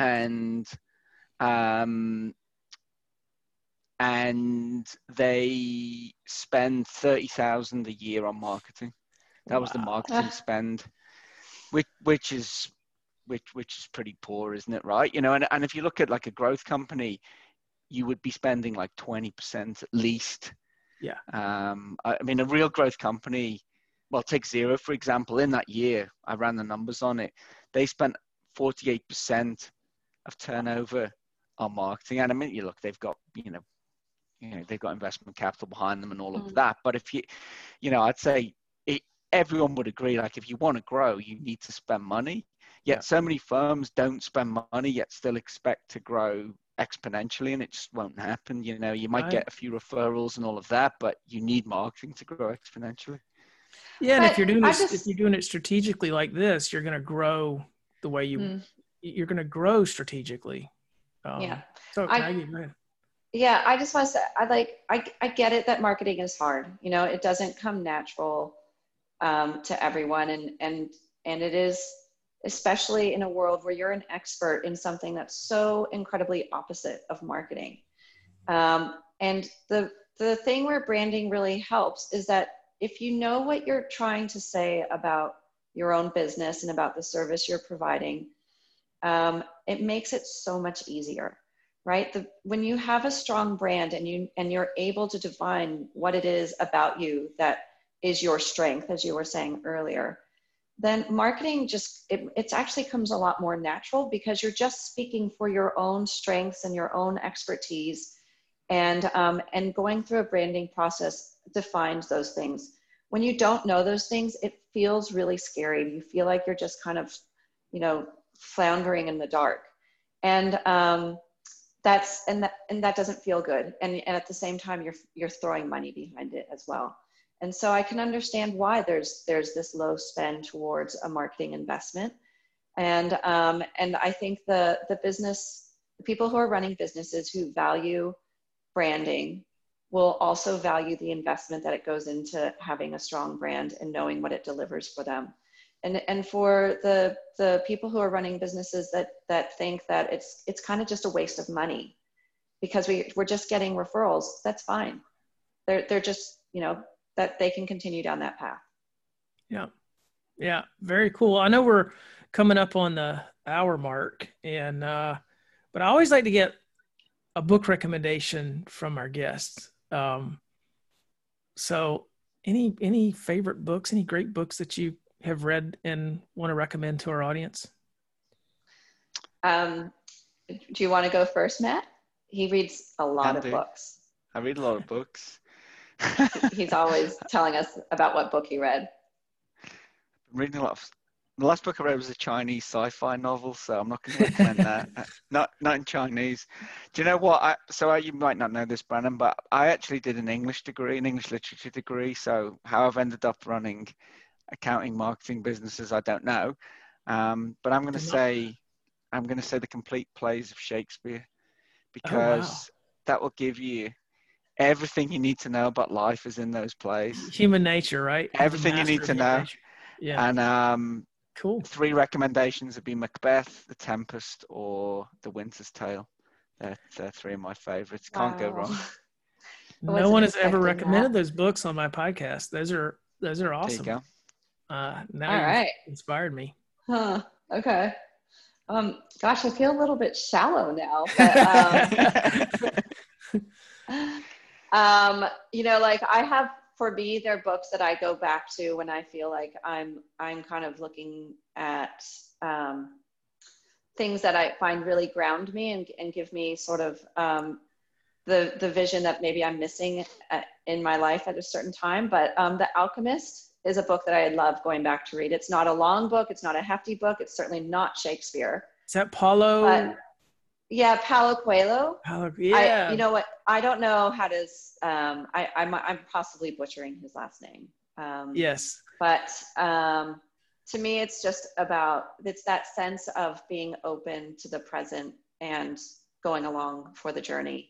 Speaker 2: And they spend 30,000 a year on marketing. That was the marketing spend, which is pretty poor, isn't it? Right. And if you look at like a growth company, you would be spending like 20% at least.
Speaker 1: Yeah.
Speaker 2: I mean, a real growth company, well, take Xero, for example, in that year, I ran the numbers on it. They spent 48% of turnover on marketing. And I mean, they've got, they've got investment capital behind them and all of that. But if I'd say everyone would agree, like if you want to grow, you need to spend money. Yet so many firms don't spend money, yet still expect to grow exponentially, and it just won't happen. You might get a few referrals and all of that, but you need marketing to grow exponentially.
Speaker 1: Yeah, and if you're doing it strategically like this, you're going to grow the way you're going to grow strategically. So Maggie, go ahead.
Speaker 3: Yeah, I just want to say, I get it that marketing is hard. It doesn't come natural to everyone, and it is, especially in a world where you're an expert in something that's so incredibly opposite of marketing. And the thing where branding really helps is that if you know what you're trying to say about your own business and about the service you're providing, it makes it so much easier, right? When you have a strong brand and you're able to define what it is about you that is your strength, as you were saying earlier, then marketing it actually comes a lot more natural because you're just speaking for your own strengths and your own expertise, and going through a branding process defines those things. When you don't know those things, it feels really scary. You feel like you're just kind of, floundering in the dark, and that doesn't feel good. And at the same time, you're throwing money behind it as well. And so I can understand why there's this low spend towards a marketing investment. And I think the people who are running businesses who value branding will also value the investment that it goes into having a strong brand and knowing what it delivers for them. And for the people who are running businesses that think that it's kind of just a waste of money because we're just getting referrals, that's fine. They're just, that they can continue down that path.
Speaker 1: Yeah. Yeah. Very cool. I know we're coming up on the hour mark, but I always like to get a book recommendation from our guests. So any favorite books, any great books that you have read and want to recommend to our audience?
Speaker 3: Do you want to go first, Matt? He reads a lot of books.
Speaker 2: I read a lot of books.
Speaker 3: He's always telling us about what book he read.
Speaker 2: I'm reading a lot of. The last book I read was a Chinese sci-fi novel, so I'm not going to recommend that. Not in Chinese. Do you know what? You might not know this, Brandon, but I actually did an English literature degree. So how I've ended up running accounting, marketing businesses, I don't know. But I'm going to say The Complete Plays of Shakespeare, because that will give you everything you need to know about life is in those plays.
Speaker 1: Human nature, right?
Speaker 2: Everything you need to know.
Speaker 1: Yeah.
Speaker 2: And
Speaker 1: cool.
Speaker 2: 3 recommendations would be Macbeth, The Tempest, or The Winter's Tale. They're 3 of my favorites. Can't go wrong.
Speaker 1: No one has ever recommended those books on my podcast. Those are awesome.
Speaker 2: There you
Speaker 1: go. Now you've inspired me.
Speaker 3: Huh. Okay. Gosh, I feel a little bit shallow now, but, like I for me, they're books that I go back to when I feel like I'm kind of looking at things that I find really ground me and give me sort of the vision that maybe I'm missing in my life at a certain time. But The Alchemist is a book that I love going back to read. It's not a long book. It's not a hefty book. It's certainly not Shakespeare.
Speaker 1: Is that Paulo?
Speaker 3: Yeah, Paulo Coelho.
Speaker 1: Yeah.
Speaker 3: You know what? I don't know how to. I'm possibly butchering his last name.
Speaker 1: Yes.
Speaker 3: But to me, it's just it's that sense of being open to the present and going along for the journey.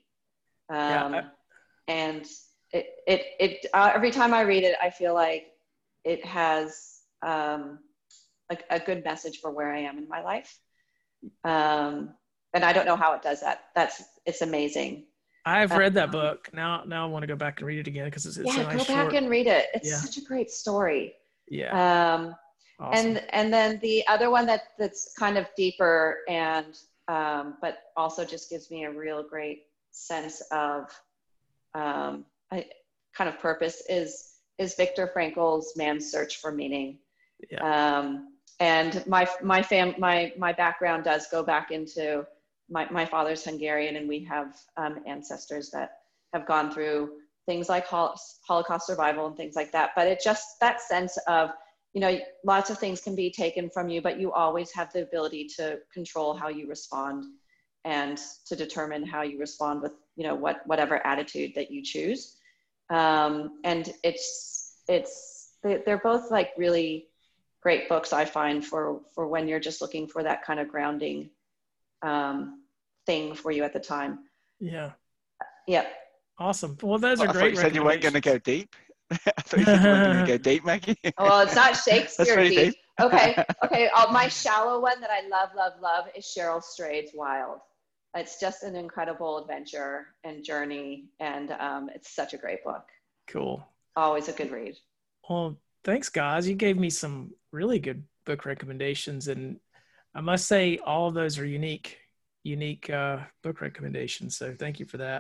Speaker 3: And it every time I read it, I feel like it has like a good message for where I am in my life. And I don't know how it does that. It's amazing.
Speaker 1: I've read that book. Now I want to go back and read it again because it's
Speaker 3: nice
Speaker 1: go back
Speaker 3: short. And read it. It's such a great story.
Speaker 1: Yeah.
Speaker 3: Awesome. And then the other one that's kind of deeper and but also just gives me a real great sense of kind of purpose is Viktor Frankl's Man's Search for Meaning.
Speaker 1: Yeah.
Speaker 3: And my background does go back into my father's Hungarian, and we have ancestors that have gone through things like Holocaust survival and things like that. But it just, that sense of, lots of things can be taken from you, but you always have the ability to control how you respond and to determine how you respond with, whatever attitude that you choose. And they're both like really great books, I find, for when you're just looking for that kind of grounding thing for you at the time.
Speaker 1: Yeah.
Speaker 3: Yep.
Speaker 1: Awesome. Well, those are great.
Speaker 2: I thought you said you weren't going to go deep. I thought you said you weren't going to go deep, Maggie.
Speaker 3: Well, it's not Shakespeare deep. Okay. My shallow one that I love is Cheryl Strayed's Wild. It's just an incredible adventure and journey, and it's such a great book.
Speaker 1: Cool.
Speaker 3: Always a good read.
Speaker 1: Well, thanks, guys. You gave me some really good book recommendations, and I must say all of those are unique book recommendations. So thank you for that.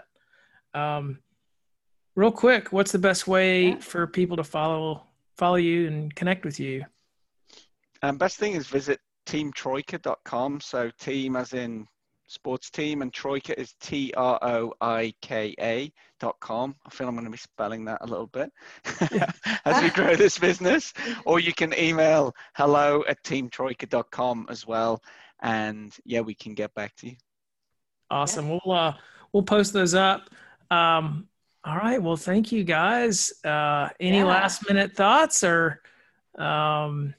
Speaker 1: Real quick, what's the best way for people to follow you and connect with you?
Speaker 2: Best thing is visit teamtroika.com. So team as in sports team, and Troika is TROIKA.com. I feel I'm going to be spelling that a little bit as we grow this business. Or you can email hello@teamtroika.com as well. And we can get back to you.
Speaker 1: Awesome. We'll post those up. All right. Well, thank you guys. Any last minute thoughts or I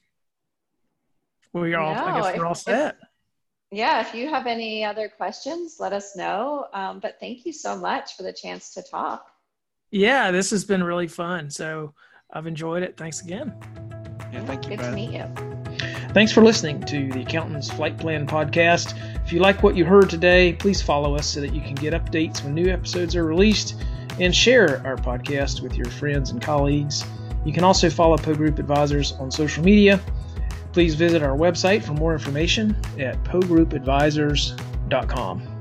Speaker 1: guess we're all set.
Speaker 3: If you have any other questions, let us know. But thank you so much for the chance to talk.
Speaker 1: Yeah, this has been really fun. So I've enjoyed it. Thanks again.
Speaker 2: Yeah, thank you.
Speaker 3: Good to meet you.
Speaker 1: Thanks for listening to the Accountant's Flight Plan podcast. If you like what you heard today, please follow us so that you can get updates when new episodes are released, and share our podcast with your friends and colleagues. You can also follow Poe Group Advisors on social media. Please visit our website for more information at PoeGroupAdvisors.com.